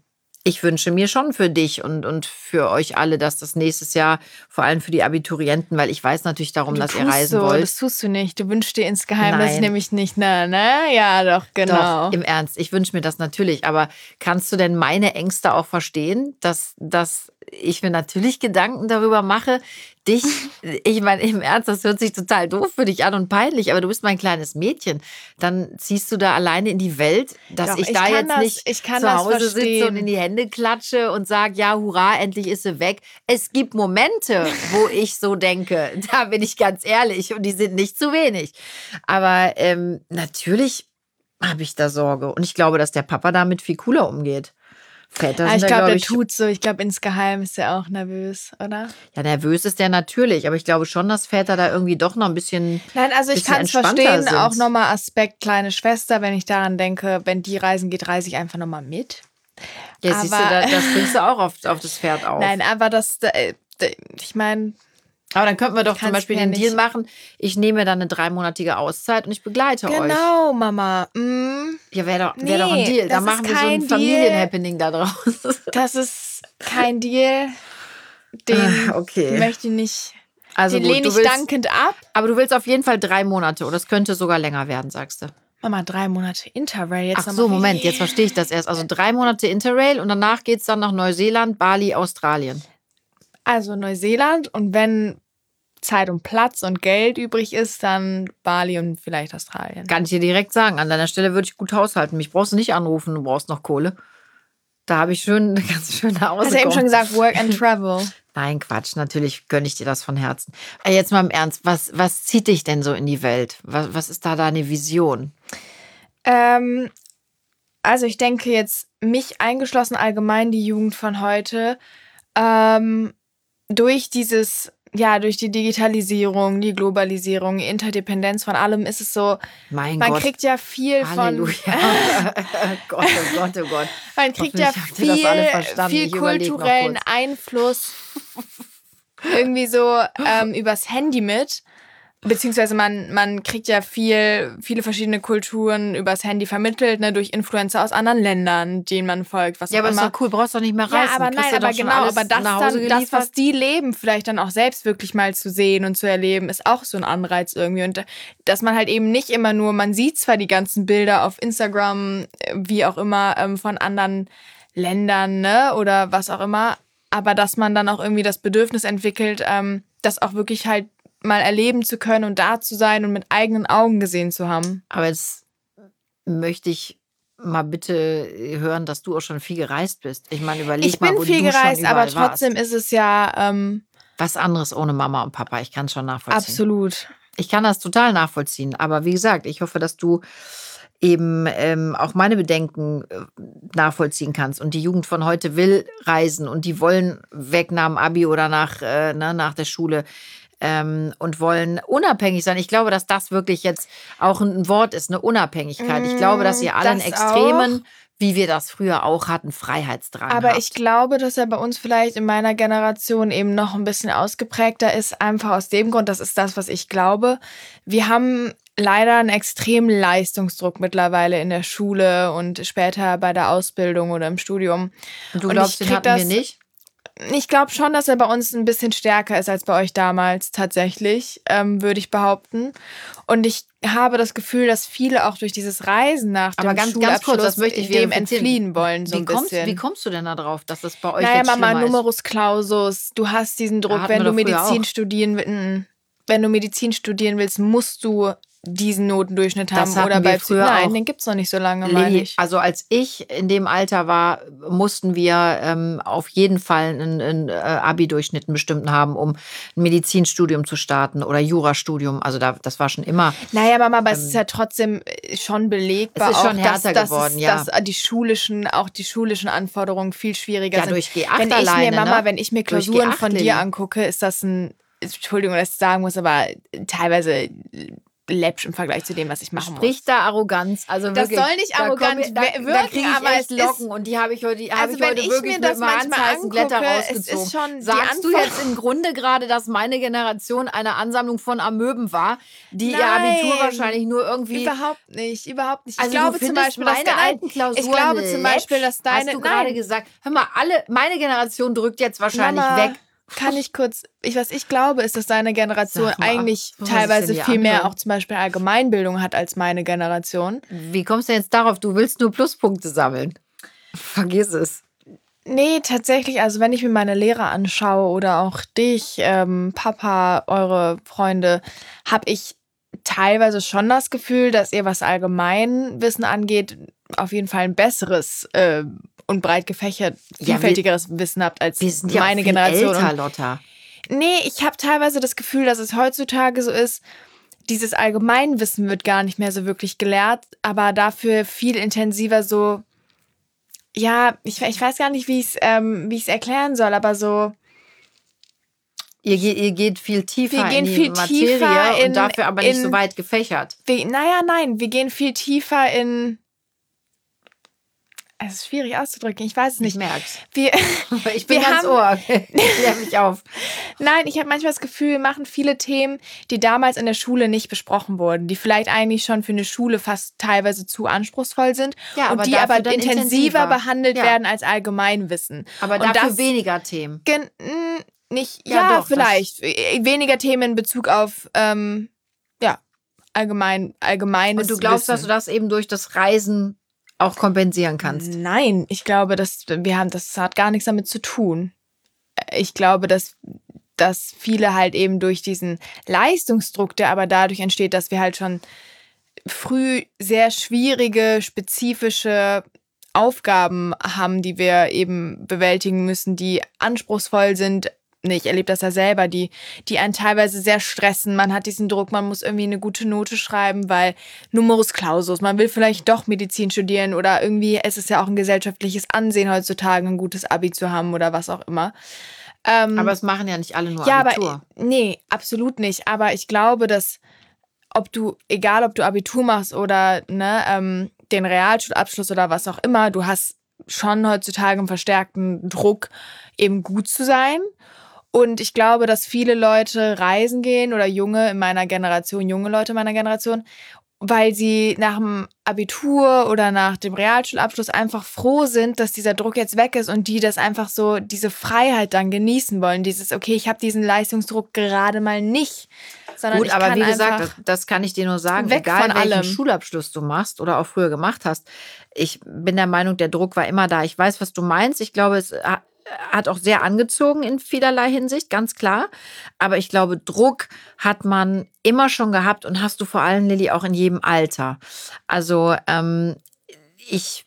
Ich wünsche mir schon für dich und, und für euch alle, dass das nächstes Jahr, vor allem für die Abiturienten, weil ich weiß natürlich darum, Du dass ihr tust reisen so, wollt. das tust du nicht. Du wünschst dir insgeheim das Nein. nämlich nicht, ne? ne? Ja, doch, genau. Doch, im Ernst, ich wünsche mir das natürlich. Aber kannst du denn meine Ängste auch verstehen, dass, dass ich mir natürlich Gedanken darüber mache, dich, ich meine, im Ernst, das hört sich total doof für dich an und peinlich, aber du bist mein kleines Mädchen. Dann ziehst du da alleine in die Welt, dass Doch, ich, ich da kann jetzt das- nicht ich kann zu das Hause sitze verstehen. und in die Hände klatsche und sage, ja, hurra, endlich ist sie weg. Es gibt Momente, wo ich so denke, da bin ich ganz ehrlich und die sind nicht zu wenig. Aber ähm, natürlich habe ich da Sorge und ich glaube, dass der Papa damit viel cooler umgeht. Väter Ah, sind ich da, glaube, glaub der ich, tut so. Ich glaube, insgeheim ist er auch nervös, oder? ja, nervös ist der natürlich, aber ich glaube schon, dass Väter da irgendwie doch noch ein bisschen. Nein, also ich bisschen kann es entspannter verstehen. sind. Auch nochmal Aspekt kleine Schwester, wenn ich daran denke, wenn die reisen geht, reise ich einfach nochmal mit. Ja, siehst du, aber- da, das bringst du auch auf, auf das Pferd auf. Nein, aber das, äh, ich meine, Aber dann könnten wir doch zum Kannst Beispiel mir den nicht- Deal machen, ich nehme dann eine dreimonatige Auszeit und ich begleite euch. genau, Mama. Mm, Ja, wäre doch, wär doch ein Nee, Deal. Da das ist machen wir so ein kein Familienhappening da draus. das ist kein Deal. Den Ah, okay. möchte ich nicht. Also Den gut, lehne du ich willst, dankend ab. aber du willst auf jeden Fall drei Monate oder es könnte sogar länger werden, sagst du. Mama, drei Monate Interrail. Jetzt Ach noch so, mal- Moment, jetzt verstehe ich das erst. Also drei Monate Interrail und danach geht es dann nach Neuseeland, Bali, Australien. Also Neuseeland und wenn Zeit und Platz und Geld übrig ist, dann Bali und vielleicht Australien. Kann ich dir direkt sagen. An deiner Stelle würde ich gut haushalten. Mich brauchst du nicht anrufen, du brauchst noch Kohle. Da habe ich schön, eine ganz schöne Hause. Hast du eben schon gesagt, Work and Travel. Nein, Quatsch. Natürlich gönne ich dir das von Herzen. Äh, Jetzt mal im Ernst. Was, was zieht dich denn so in die Welt? Was, was ist da deine Vision? ähm, also ich denke jetzt, mich eingeschlossen allgemein, die Jugend von heute, ähm, durch dieses, ja, durch die Digitalisierung, die Globalisierung, die Interdependenz von allem ist es so, Mein man Gott. kriegt ja viel Halleluja. von, Gott, oh Gott, oh Gott. man kriegt ja Hoffentlich habt ihr das alle viel, verstanden. viel Ich überleg noch kulturellen kurz. Einfluss irgendwie so ähm, übers Handy mit. Beziehungsweise man, man kriegt ja viel, viele verschiedene Kulturen übers Handy vermittelt, ne, durch Influencer aus anderen Ländern, denen man folgt, was Ja, auch aber ist immer. doch cool, brauchst doch nicht mehr reisen. Ja, aber Kriegst nein, du aber doch schon genau, alles aber das nach Hause dann, das, geliefert. was die leben, vielleicht dann auch selbst wirklich mal zu sehen und zu erleben, ist auch so ein Anreiz irgendwie. Und dass man halt eben nicht immer nur, man sieht zwar die ganzen Bilder auf Instagram, äh, wie auch immer, ähm, von anderen Ländern, ne, oder was auch immer, aber dass man dann auch irgendwie das Bedürfnis entwickelt, ähm, das auch wirklich halt mal erleben zu können und da zu sein und mit eigenen Augen gesehen zu haben. Aber jetzt möchte ich mal bitte hören, dass du auch schon viel gereist bist. Ich meine, überleg Ich mal, bin wo viel du gereist, schon aber überall trotzdem warst. ist es ja ähm, Was anderes ohne Mama und Papa. Ich kann es schon nachvollziehen. absolut. Ich kann das total nachvollziehen. Aber wie gesagt, ich hoffe, dass du eben ähm, auch meine Bedenken äh, nachvollziehen kannst. Und die Jugend von heute will reisen und die wollen weg nach dem Abi oder nach, äh, ne, nach der Schule ähm, und wollen unabhängig sein. Ich glaube, dass das wirklich jetzt auch ein Wort ist, eine Unabhängigkeit. Ich glaube, dass ihr alle in Das Extremen, wie wir das früher auch hatten, Freiheitsdrang Aber habt. ich glaube, dass er bei uns vielleicht in meiner Generation eben noch ein bisschen ausgeprägter ist. Einfach aus dem Grund, das ist das, was ich glaube. Wir haben leider einen extremen Leistungsdruck mittlerweile in der Schule und später bei der Ausbildung oder im Studium. Und du und glaubst, ich den krieg hatten das- wir nicht? Ich glaube schon, dass er bei uns ein bisschen stärker ist als bei euch damals tatsächlich, ähm, würde ich behaupten. Und ich habe das Gefühl, dass viele auch durch dieses Reisen nach dem Aber ganz, Schulabschluss ganz kurz, das möchte ich dem verifizieren. entfliehen wollen, so wie ein kommst, bisschen. Wie kommst du denn da drauf, dass das bei euch Naja, jetzt Mama, schlimmer ist? Numerus Clausus, du hast diesen Druck, hatten wenn wir du doch früher Medizin auch. studieren willst. Wenn du Medizin studieren willst, musst du diesen Notendurchschnitt Das haben. hatten Oder wir bei früher Nein, auch. den gibt's noch nicht so lange, meine Lilly, ich. also als ich in dem Alter war, mussten wir ähm, auf jeden Fall einen, einen äh, Abi-Durchschnitt einen bestimmten haben, um ein Medizinstudium zu starten oder Jurastudium. Also da, das war schon immer. Naja, Mama, aber es ist ja trotzdem äh, schon belegbar, Es ist schon auch, härter dass, dass, geworden, es, ja. dass die schulischen, auch die schulischen Anforderungen viel schwieriger Ja, sind. durch G acht wenn ich alleine, mir, Mama, ne? wenn ich mir Durch Klausuren G acht, von Lilly. dir angucke, ist das ein, Entschuldigung, dass ich sagen muss, aber teilweise läppsch im Vergleich zu dem, was ich machen Sprich muss. da Arroganz. Also Das wirklich, soll nicht da arrogant komm, da, wirken, da kriege ich aber echt es Locken ist, und die habe ich heute, die hab also ich wenn heute ich wirklich mir mit das dem manchmal handheißen Blätter angucke, es rausgezogen. ist schon die Sagst du Antwort- jetzt im Grunde gerade, dass meine Generation eine Ansammlung von Amöben war, die ihr Nein, Abitur wahrscheinlich nur irgendwie... Überhaupt nicht, überhaupt nicht. Also ich glaube du zum findest Beispiel, dass meine nein, alten Klausuren ich glaube zum Beispiel, läppsch, dass deine, hast du gerade nein, gesagt. Hör mal, alle, meine Generation drückt jetzt wahrscheinlich Mama, weg. kann ich kurz, ich, was ich glaube, ist, dass deine Generation Sag mal, eigentlich was muss ich teilweise denn hier viel mehr anhören? auch zum Beispiel Allgemeinbildung hat als meine Generation. Wie kommst du jetzt darauf? Du willst nur Pluspunkte sammeln. Vergiss es. Nee, tatsächlich, also wenn ich mir meine Lehrer anschaue oder auch dich, ähm, Papa, eure Freunde, habe ich teilweise schon das Gefühl, dass ihr, was Allgemeinwissen angeht, auf jeden Fall ein besseres äh, und breit gefächert, Ja, vielfältigeres Wissen habt als Wir sind ja meine auch viel Generation. älter, Und Lotta. nee, ich habe teilweise das Gefühl, dass es heutzutage so ist, dieses Allgemeinwissen wird gar nicht mehr so wirklich gelehrt, aber dafür viel intensiver so, ja, ich, ich weiß gar nicht, wie ich es ähm, wie ich's erklären soll, aber so, Ihr, ge- ihr geht viel tiefer Wir gehen in die viel Materie tiefer in- und dafür aber nicht in- so weit gefächert. wir, naja, nein, wir gehen viel tiefer in, es ist schwierig auszudrücken, ich weiß es Ich nicht. merk's. Wir, Ich bin Wir ganz haben- Ohr. Klär mich auf. Nein, ich habe manchmal das Gefühl, wir machen viele Themen, die damals in der Schule nicht besprochen wurden, die vielleicht eigentlich schon für eine Schule fast teilweise zu anspruchsvoll sind Ja, aber und die dafür aber dann intensiver, intensiver. behandelt Ja. werden als Allgemeinwissen. Aber Und dafür das- weniger Themen. Gen mh, nicht, Ja, ja, doch, vielleicht. Äh, Weniger Themen in Bezug auf, ähm, ja, allgemein, allgemeines Und du glaubst, Wissen. dass du das eben durch das Reisen auch kompensieren kannst. Nein, ich glaube, dass wir haben, das hat gar nichts damit zu tun. Ich glaube, dass, dass viele halt eben durch diesen Leistungsdruck, der aber dadurch entsteht, dass wir halt schon früh sehr schwierige, spezifische Aufgaben haben, die wir eben bewältigen müssen, die anspruchsvoll sind. Nee, ich erlebe das ja selber, die, die einen teilweise sehr stressen. Man hat diesen Druck, man muss irgendwie eine gute Note schreiben, weil Numerus Clausus, man will vielleicht doch Medizin studieren oder irgendwie, es ist ja auch ein gesellschaftliches Ansehen heutzutage, ein gutes Abi zu haben oder was auch immer. Ähm, Aber es machen ja nicht alle nur ja, Abitur. aber nee, absolut nicht. Aber ich glaube, dass ob du, egal ob du Abitur machst oder ne, ähm, den Realschulabschluss oder was auch immer, du hast schon heutzutage einen verstärkten Druck, eben gut zu sein. Und ich glaube, dass viele Leute reisen gehen oder junge in meiner Generation, junge Leute in meiner Generation, weil sie nach dem Abitur oder nach dem Realschulabschluss einfach froh sind, dass dieser Druck jetzt weg ist und die das einfach so, diese Freiheit dann genießen wollen. Dieses, okay, ich habe diesen Leistungsdruck gerade mal nicht. Sondern Gut, ich aber kann wie gesagt, einfach das, das kann ich dir nur sagen, weg egal von welchen allem. Schulabschluss du machst oder auch früher gemacht hast. Ich bin der Meinung, der Druck war immer da. Ich weiß, was du meinst. Ich glaube, es ha- hat auch sehr angezogen in vielerlei Hinsicht, ganz klar. Aber ich glaube, Druck hat man immer schon gehabt und hast du vor allem, Lilly, auch in jedem Alter. Also ähm, ich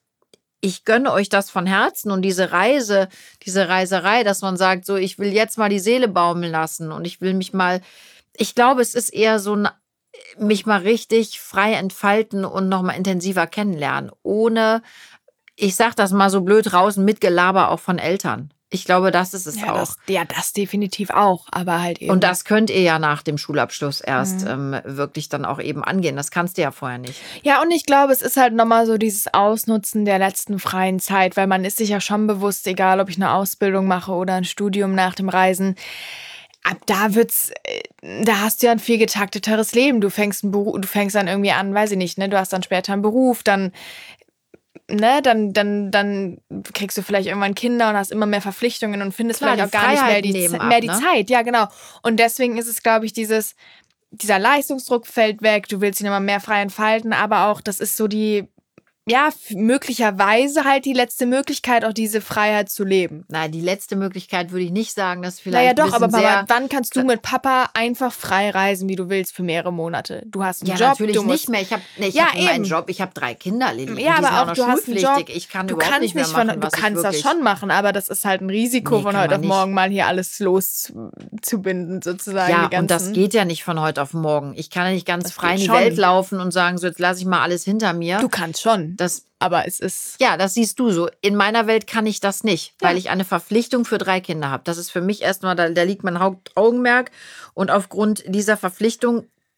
Ich gönne euch das von Herzen und diese Reise, diese Reiserei, dass man sagt, so, ich will jetzt mal die Seele baumeln lassen und ich will mich mal, ich glaube, es ist eher so ein, mich mal richtig frei entfalten und nochmal intensiver kennenlernen, ohne, ich sag das mal so blöd draußen, mit Gelaber auch von Eltern. Ich glaube, das ist es ja, auch. das, ja, das definitiv auch, aber halt eben. Und das könnt ihr ja nach dem Schulabschluss erst Mhm. ähm, wirklich dann auch eben angehen. Das kannst du ja vorher nicht. Ja, und ich glaube, es ist halt nochmal so dieses Ausnutzen der letzten freien Zeit, weil man ist sich ja schon bewusst, egal ob ich eine Ausbildung mache oder ein Studium nach dem Reisen, ab da wird's, äh, da hast du ja ein viel getakteteres Leben. Du fängst einen Beruf, du fängst dann irgendwie an, weiß ich nicht, ne, du hast dann später einen Beruf, dann Ne, dann, dann, dann kriegst du vielleicht irgendwann Kinder und hast immer mehr Verpflichtungen und findest Klar, vielleicht die auch gar nicht mehr Freiheiten die, nehmen Z- ab, mehr die ne? Zeit. Ja, genau. Und deswegen ist es, glaube ich, dieses, dieser Leistungsdruck fällt weg, du willst ihn immer mehr frei entfalten, aber auch, das ist so die, ja, f- möglicherweise halt die letzte Möglichkeit, auch diese Freiheit zu leben. Nein, die letzte Möglichkeit würde ich nicht sagen, dass vielleicht Naja, ein doch, bisschen aber sehr... Mama, wann kannst du mit Papa einfach frei reisen, wie du willst, für mehrere Monate? Du hast einen Ja, Job, natürlich du musst nicht mehr. Ich habe nee, ich Ja, hab meinen eben. Job. Ich habe drei Kinder, Lilly. Ja, und die aber sind auch noch du hast einen schulpflichtig. Job. Ich kann du überhaupt kannst nicht mehr von, machen, du was kannst ich das wirklich... schon machen, aber das ist halt ein Risiko, Nee, von kann heute man auf nicht. morgen mal hier alles loszubinden, sozusagen. Ja, die und das ganzen- geht ja nicht von heute auf morgen. Ich kann ja nicht ganz Das frei in geht die schon. Welt laufen und sagen, so jetzt lasse ich mal alles hinter mir. Du kannst schon, Das, aber es ist... ja, das siehst du so. In meiner Welt kann ich das nicht, Ja. weil ich eine Verpflichtung für drei Kinder habe. Das ist für mich erstmal, da, da liegt mein Hauptaugenmerk. Und aufgrund dieser Verpflichtung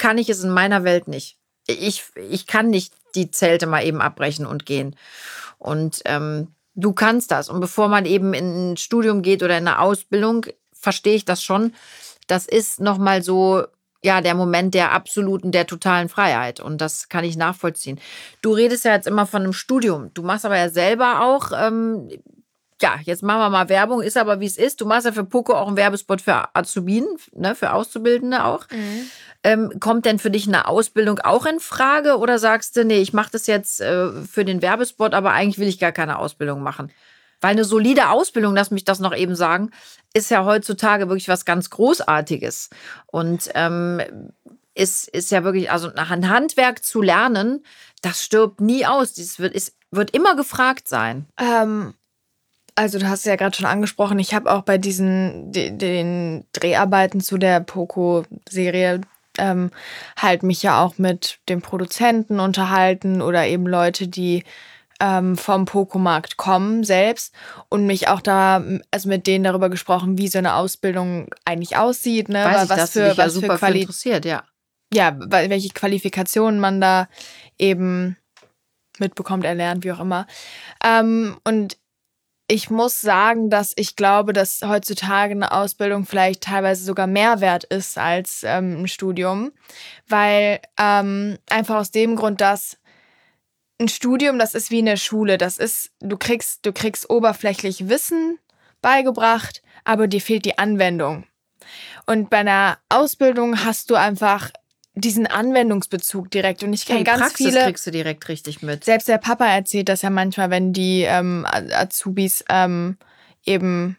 kann ich es in meiner Welt nicht. Ich, ich kann nicht die Zelte mal eben abbrechen und gehen. Und ähm, du kannst das. Und bevor man eben in ein Studium geht oder in eine Ausbildung, verstehe ich das schon. Das ist nochmal so, ja, der Moment der absoluten, der totalen Freiheit. Und das kann ich nachvollziehen. Du redest ja jetzt immer von einem Studium. Du machst aber ja selber auch, ähm, ja, jetzt machen wir mal Werbung, ist aber wie es ist. Du machst ja für Poco auch einen Werbespot für Azubinen, ne, für Auszubildende auch. Mhm. Ähm, kommt denn für dich eine Ausbildung auch in Frage oder sagst du, nee, ich mache das jetzt äh, für den Werbespot, aber eigentlich will ich gar keine Ausbildung machen? Weil eine solide Ausbildung, lass mich das noch eben sagen, ist ja heutzutage wirklich was ganz Großartiges. Und ähm, ist, ist ja wirklich, also ein Handwerk zu lernen, das stirbt nie aus. Das wird, ist, wird immer gefragt sein. Ähm, also du hast es ja gerade schon angesprochen, ich habe auch bei diesen de, den Dreharbeiten zu der Poco-Serie ähm, halt mich ja auch mit dem Produzenten unterhalten oder eben Leute, die ähm, vom Poco-Markt kommen selbst und mich auch da, also mit denen darüber gesprochen, wie so eine Ausbildung eigentlich aussieht, ne? Weiß ich, was dass für du dich ja was super für Quali- interessiert, ja. Ja, welche Qualifikationen man da eben mitbekommt, erlernt, wie auch immer. Ähm, und ich muss sagen, dass ich glaube, dass heutzutage eine Ausbildung vielleicht teilweise sogar mehr wert ist als ähm, ein Studium, weil ähm, einfach aus dem Grund, dass ein Studium, das ist wie eine Schule, das ist, du kriegst, du kriegst oberflächlich Wissen beigebracht, aber dir fehlt die Anwendung. Und bei einer Ausbildung hast du einfach diesen Anwendungsbezug direkt. Und ich kenne hey, ganz Praxis viele. Kriegst du direkt richtig mit. Selbst der Papa erzählt das ja manchmal, wenn die ähm, Azubis ähm, eben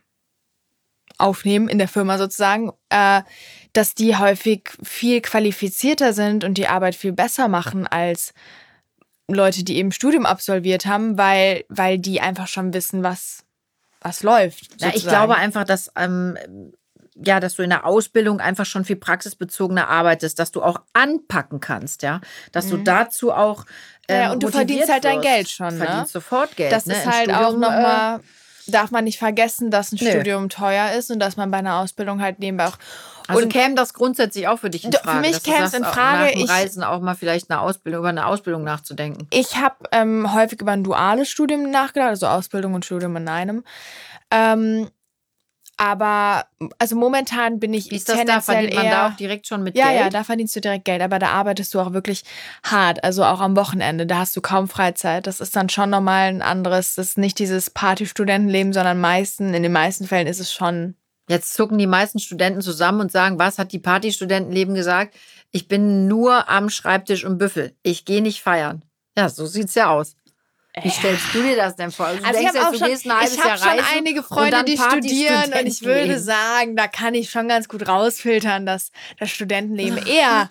aufnehmen in der Firma sozusagen, äh, dass die häufig viel qualifizierter sind und die Arbeit viel besser machen als Leute, die eben Studium absolviert haben, weil, weil die einfach schon wissen, was, was läuft. Ja, ich glaube einfach, dass ähm, ja, dass du in der Ausbildung einfach schon viel praxisbezogener arbeitest, dass du auch anpacken kannst, ja, dass mhm. du dazu auch ähm, ja, und du verdienst halt dein Geld schon, ne? Verdienst sofort Geld. Das ne? ist Im halt Studium, auch nochmal, äh, darf man nicht vergessen, dass ein nö. Studium teuer ist und dass man bei einer Ausbildung halt nebenbei auch. Also käme das grundsätzlich auch für dich in Frage? Für mich käme es in Frage, nach dem Reisen auch mal vielleicht eine Ausbildung, über eine Ausbildung nachzudenken. Ich habe ähm, häufig über ein duales Studium nachgedacht, also Ausbildung und Studium in einem. Ähm, aber also momentan bin ich Wie ist das da? Verdient man eher, da auch direkt schon mit ja, Geld? Ja, da verdienst du direkt Geld, aber da arbeitest du auch wirklich hart, also auch am Wochenende. Da hast du kaum Freizeit. Das ist dann schon nochmal ein anderes, das ist nicht dieses Party-Studentenleben, sondern meisten, in den meisten Fällen ist es schon. Jetzt zucken die meisten Studenten zusammen und sagen, was hat die Partystudentenleben gesagt? Ich bin nur am Schreibtisch und Büffel. Ich gehe nicht feiern. Ja, so sieht's ja aus. Wie stellst du dir das denn vor? Also, du also denkst ich habe jetzt, auch du schon, ein ich hab schon einige Freunde, die studieren und ich würde sagen, da kann ich schon ganz gut rausfiltern, dass das Studentenleben eher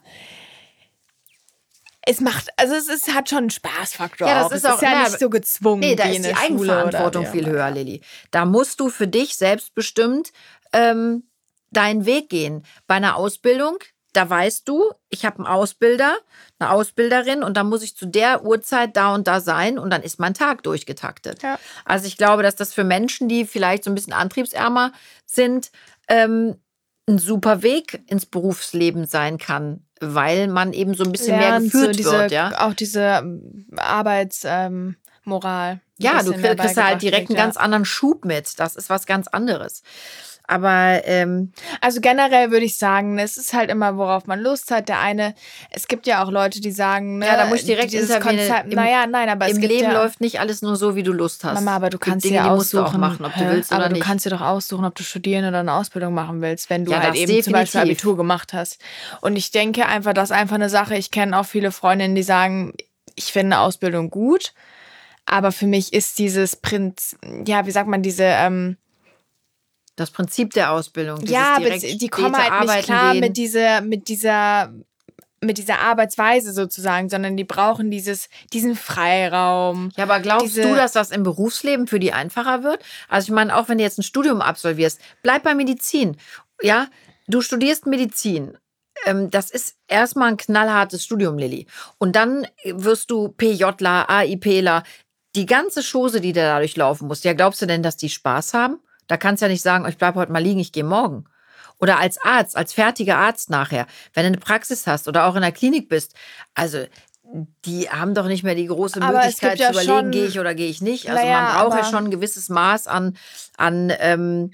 es macht, also es ist, hat schon einen Spaßfaktor. Ja, das auch. ist es auch ist ja na, nicht so gezwungen. Nee, da wie ist in die der Eigenverantwortung Schule viel oder, höher, Lilly. Da musst du für dich selbstbestimmt ähm, deinen Weg gehen. Bei einer Ausbildung, da weißt du, ich habe einen Ausbilder, eine Ausbilderin und dann muss ich zu der Uhrzeit da und da sein und dann ist mein Tag durchgetaktet. Ja. Also ich glaube, dass das für Menschen, die vielleicht so ein bisschen antriebsärmer sind, ähm, ein super Weg ins Berufsleben sein kann, weil man eben so ein bisschen Lernt, mehr geführt so diese, wird. Ja? Auch diese Arbeitsmoral. Ähm, ja, du kriegst, kriegst halt direkt einen ja. ganz anderen Schub mit. Das ist was ganz anderes. Aber ähm, also generell würde ich sagen, es ist halt immer, worauf man Lust hat. Der eine, es gibt ja auch Leute, die sagen, ne, ja, da muss ich direkt dieses intervenieren. Konzept, Im, naja, nein, aber im es gibt Leben ja, läuft nicht alles nur so, wie du Lust hast. Mama, aber du kannst Dinge, dir die musst aussuchen, du auch machen, ob hä? du willst oder aber nicht. du kannst dir doch aussuchen, ob du studieren oder eine Ausbildung machen willst, wenn du ja, halt eben definitiv. zum Beispiel Abitur gemacht hast. Und ich denke einfach, das ist einfach eine Sache. Ich kenne auch viele Freundinnen, die sagen, ich finde eine Ausbildung gut, aber für mich ist dieses Prinzip, ja, wie sagt man, diese ähm, das Prinzip der Ausbildung. Ja, aber die kommen halt nicht klar gehen. mit dieser, mit dieser, mit dieser Arbeitsweise sozusagen, sondern die brauchen dieses, diesen Freiraum. Ja, aber glaubst diese du, dass das im Berufsleben für die einfacher wird? Also ich meine, auch wenn du jetzt ein Studium absolvierst, bleib bei Medizin. Ja, du studierst Medizin. Das ist erstmal ein knallhartes Studium, Lilly. Und dann wirst du PJler, AIPler, die ganze Chose, die du dadurch laufen musst. Ja, glaubst du denn, dass die Spaß haben? Da kannst du ja nicht sagen, ich bleibe heute mal liegen, ich gehe morgen. Oder als Arzt, als fertiger Arzt nachher, wenn du eine Praxis hast oder auch in der Klinik bist. Also die haben doch nicht mehr die große Aber es Möglichkeit gibt ja zu überlegen, schon- gehe ich oder gehe ich nicht. Also Naja, man braucht ja aber- schon ein gewisses Maß an, an ähm,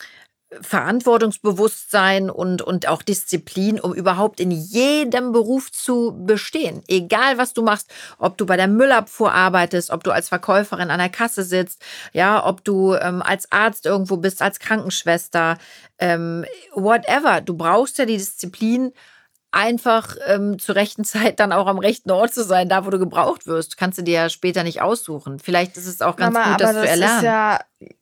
Verantwortungsbewusstsein und, und auch Disziplin, um überhaupt in jedem Beruf zu bestehen. Egal, was du machst, ob du bei der Müllabfuhr arbeitest, ob du als Verkäuferin an der Kasse sitzt, ja, ob du ähm, als Arzt irgendwo bist, als Krankenschwester, ähm, whatever. Du brauchst ja die Disziplin, einfach ähm, zur rechten Zeit dann auch am rechten Ort zu sein, da wo du gebraucht wirst. Kannst du dir ja später nicht aussuchen. Vielleicht ist es auch ganz Mama, gut, das aber zu erlernen. Ist ja,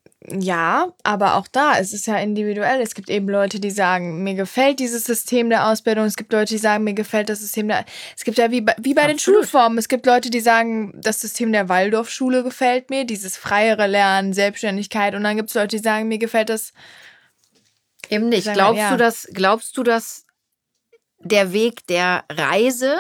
ja, aber auch da, es ist ja individuell. Es gibt eben Leute, die sagen, mir gefällt dieses System der Ausbildung. Es gibt Leute, die sagen, mir gefällt das System der... Es gibt ja wie bei, wie bei den Absolut. Schulformen. Es gibt Leute, die sagen, das System der Waldorfschule gefällt mir, dieses freiere Lernen, Selbstständigkeit. Und dann gibt es Leute, die sagen, mir gefällt das... Eben nicht. Sagen wir, Glaubst ja. du, dass, glaubst du, dass der Weg der Reise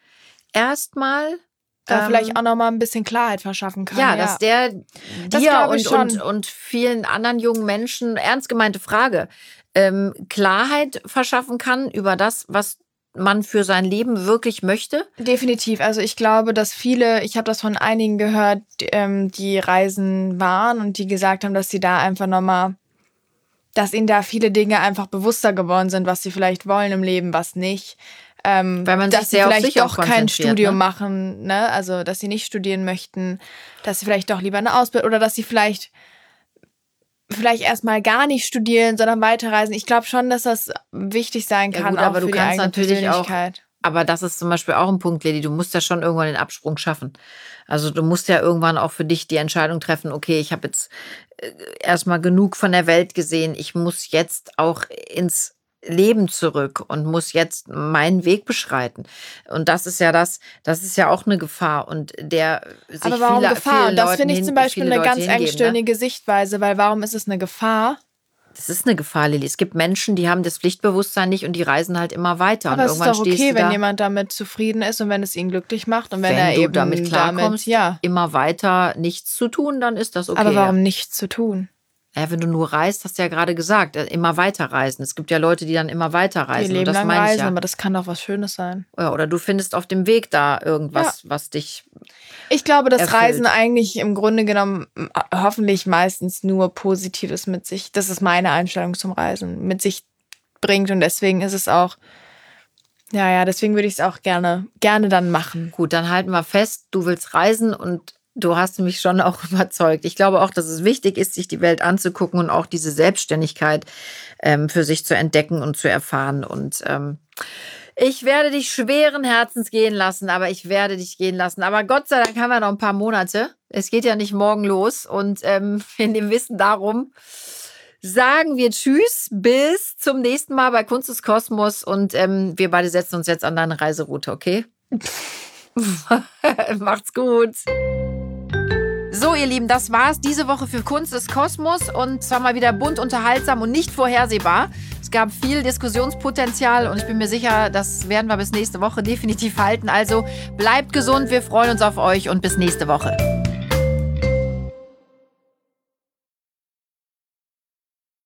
erstmal Da ähm, vielleicht auch nochmal ein bisschen Klarheit verschaffen kann. ja, dass der Das dir glaube und, ich schon. und, und vielen anderen jungen Menschen, ernst gemeinte Frage, ähm, Klarheit verschaffen kann über das, was man für sein Leben wirklich möchte? Definitiv. Also ich glaube, dass viele, ich habe das von einigen gehört, die, ähm, die Reisen waren und die gesagt haben, dass sie da einfach nochmal, dass ihnen da viele Dinge einfach bewusster geworden sind, was sie vielleicht wollen im Leben, was nicht. Ähm, Weil man sich dass sie sehr auf vielleicht sich auch doch kein konzentriert, Studium ne? machen, ne? Also dass sie nicht studieren möchten, dass sie vielleicht doch lieber eine Ausbildung oder dass sie vielleicht vielleicht erstmal gar nicht studieren, sondern weiterreisen. Ich glaube schon, dass das wichtig sein Ja kann, gut, auch aber für du die kannst eigene natürlich auch- Persönlichkeit. Aber das ist zum Beispiel auch ein Punkt, Lili. Du musst ja schon irgendwann den Absprung schaffen. Also du musst ja irgendwann auch für dich die Entscheidung treffen, okay, ich habe jetzt äh, erstmal genug von der Welt gesehen. Ich muss jetzt auch ins Leben zurück und muss jetzt meinen Weg beschreiten. Und das ist ja das, das ist ja auch eine Gefahr. Und der sich Aber warum viele, Gefahr? vielen Und das Leuten finde ich hin- zum Beispiel viele eine Leute ganz hingeben, ne? engstirnige Sichtweise, weil warum ist es eine Gefahr? Das ist eine Gefahr, Lili. Es gibt Menschen, die haben das Pflichtbewusstsein nicht und die reisen halt immer weiter. Aber und es ist irgendwann doch stehst okay, du wenn da, jemand damit zufrieden ist und wenn es ihn glücklich macht und wenn, wenn er du eben damit klarkommst, damit, ja. immer weiter nichts zu tun, dann ist das okay. Aber ja. warum nichts zu tun? Ja, wenn du nur reist, hast du ja gerade gesagt, äh, immer weiter reisen. Es gibt ja Leute, die dann immer weiter Die reisen. Und leben das lang meine ich reisen, ja. aber das kann doch was Schönes sein. Ja. Oder du findest auf dem Weg da irgendwas, was dich. Ich glaube, dass Erfüllt. Reisen eigentlich im Grunde genommen m- hoffentlich meistens nur Positives mit sich, das ist meine Einstellung zum Reisen, mit sich bringt. Und deswegen ist es auch, ja, ja, deswegen würde ich es auch gerne, gerne dann machen. Gut, dann halten wir fest, du willst reisen und du hast mich schon auch überzeugt. Ich glaube auch, dass es wichtig ist, sich die Welt anzugucken und auch diese Selbstständigkeit ähm, für sich zu entdecken und zu erfahren. Und ähm, ich werde dich schweren Herzens gehen lassen, aber ich werde dich gehen lassen. Aber Gott sei Dank haben wir noch ein paar Monate. Es geht ja nicht morgen los. Und ähm, in dem Wissen darum sagen wir Tschüss, bis zum nächsten Mal bei Kunst des Kosmos. Und ähm, wir beide setzen uns jetzt an deine Reiseroute, okay? Macht's gut. So, ihr Lieben, das war's diese Woche für Kunst des Kosmos und es war mal wieder bunt, unterhaltsam und nicht vorhersehbar. Es gab viel Diskussionspotenzial und ich bin mir sicher, das werden wir bis nächste Woche definitiv halten. Also bleibt gesund, wir freuen uns auf euch und bis nächste Woche.